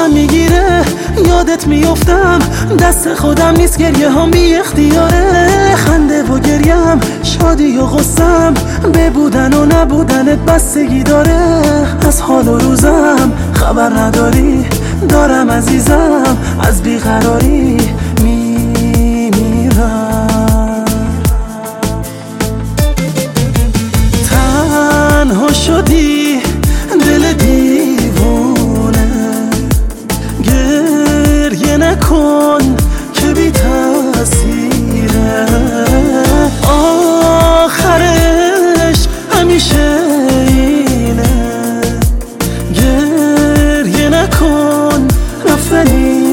حالم میگیره، یادت میافتم، دست خودم نیست، گریه هم بی اختیاره. خنده و گریم، شادی و غصم، به بودن و نبودنت بستگی داره. از حال و روزم خبر نداری، دارم عزیزم از بیقراری میمیرم. تنها شدی دل دیوونه، گریه نکن که بی تأثیره. آخرش همیشه اینه، گریه نکن رفتنی.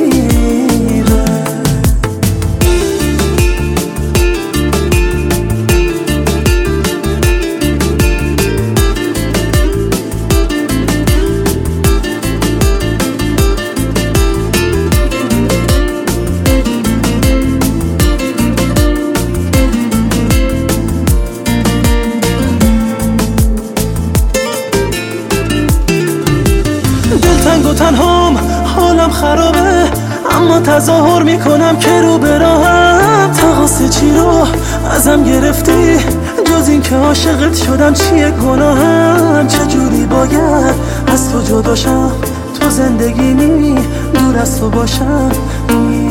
دلتنگ و تنهام، حالم خرابه، اما تظاهر میکنم که رو به راهم. تقاص چی رو ازم گرفتی، جز این که عاشقت شدم چیه گناهم؟ چجوری باید از تو جدا شم، تو زندگی نی دور از تو باشم.